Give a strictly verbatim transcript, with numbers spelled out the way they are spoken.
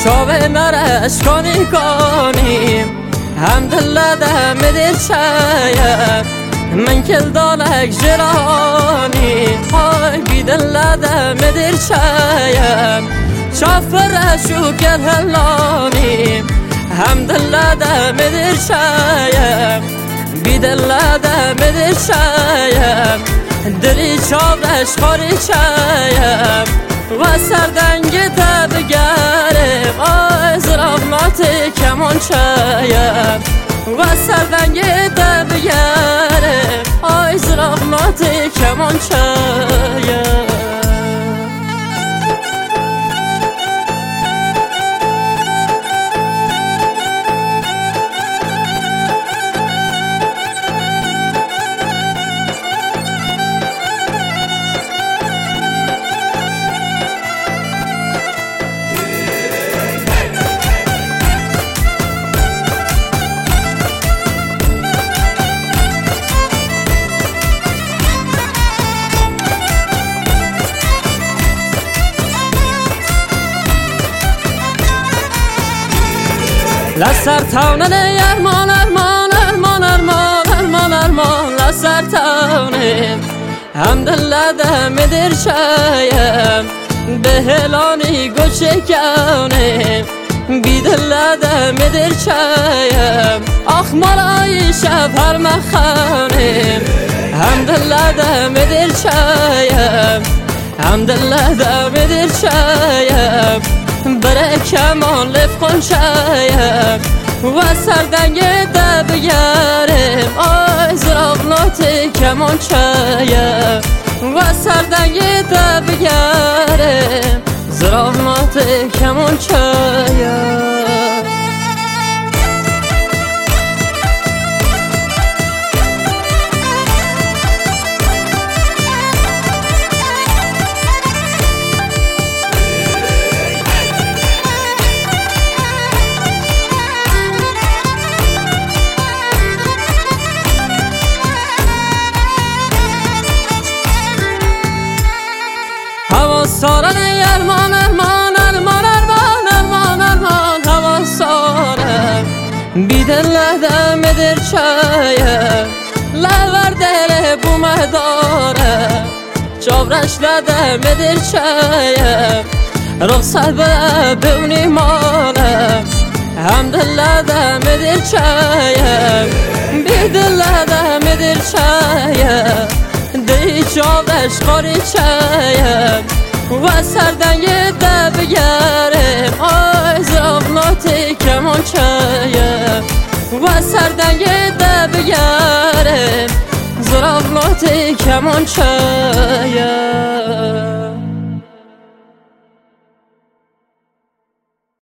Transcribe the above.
چاوه نرش کنی کنیم هم دل دم دیر چایم من کل دالک جرانی های بی دل دم دیر چایم شافرشو کل هلانیم هم دل دم دیر چایم بی دل دم دیر چایم دلی چاورش خاری چایم و سردنگ تا بگرم آی زرافنات کمان چایم و سردنگ تا بگرم آی زرافنات کمان چایم لسر تاونه ارمان ارمان ارمان ارمان ارمان ارمان لسر تاونه هم دل دم دیر چایم به هلانی گوشه کونه بی دل دم دیر چایم آخ مالای شب هر مخانه هم دل دم دیر چایم هم دل دم دیر چایم بره کمان لفقون چایم و سردنگ ده بگرم آی زرافنات کمان چایم و سردنگ ده بگرم زرافنات کمان چایم سارن ارمان ارمان ارمان ارمان ارمان ارمان هوا سارن بی دل دم دیر چایم لور دل بومه دارم چاورش دم دیر چایم رخصت به اونی مالم هم دل دم دیر چایم بی دل دم دیر چایم دی چاورش خاری چایم و سردنگ ده بگرم آی زرافنات کمان چایم و سردنگ ده بگرم زرافنات کمان چایم